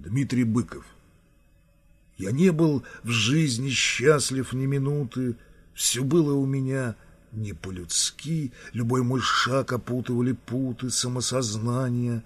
Дмитрий Быков. Я не был в жизни счастлив ни минуты, все было у меня не по-людски, любой мой шаг опутывали путы самосознания,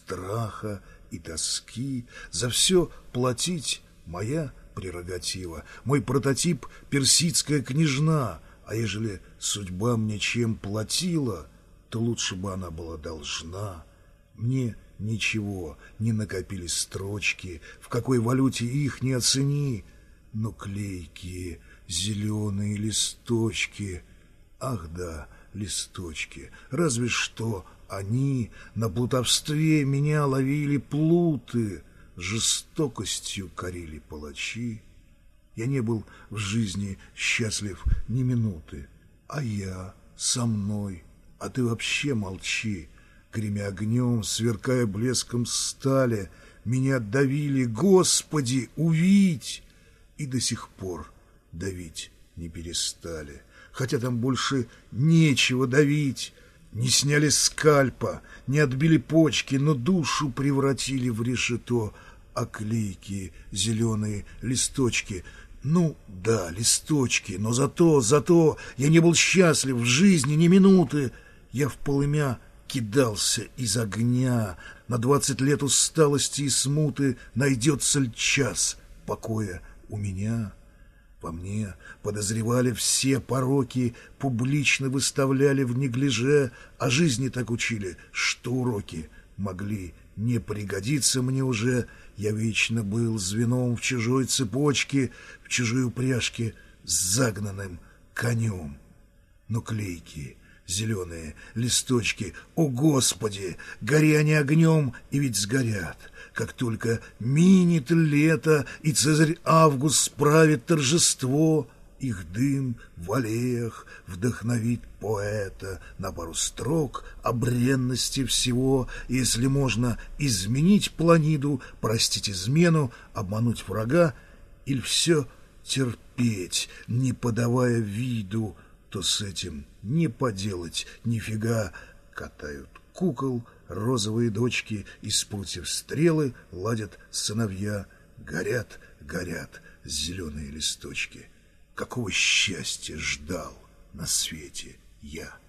страха и тоски. За все платить моя прерогатива, мой прототип персидская княжна, а ежели судьба мне чем платила, то лучше бы она была должна. Мне ничего не накопились строчки, в какой валюте их не оцени, но клейкие зеленые листочки, ах да, листочки, разве что они на плутовстве меня ловили плуты, жестокостью корили палачи. Я не был в жизни счастлив ни минуты, а я со мной, а ты вообще молчи. Гремя огнем, сверкая блеском стали, меня давили, Господи, увидь! И до сих пор давить не перестали. Хотя там больше нечего давить. Не сняли скальпа, не отбили почки, но душу превратили в решето, а клейкие зеленые листочки. Ну да, листочки, но зато я не был счастлив в жизни ни минуты. Я в полымя кидался из огня, на 20 лет усталости и смуты найдется ли час покоя у меня? Во мне подозревали все пороки, публично выставляли в неглиже, а жизни так учили, что уроки могли не пригодиться мне уже. Я вечно был звеном в чужой цепочке, в чужой упряжке с загнанным конем. Но клейкие зеленые листочки, о Господи, гори они огнем, и ведь сгорят. Как только минет лето, и Цезарь Август справит торжество, их дым в аллеях вдохновит поэта на пару строк о бренности всего, если можно изменить планиду, простить измену, обмануть врага, или все терпеть, не подавая виду, то с этим не поделать нифига. Катают кукол розовые дочки, из прутьев стрелы ладят сыновья. Горят, горят зеленые листочки. Какого счастья ждал на свете я!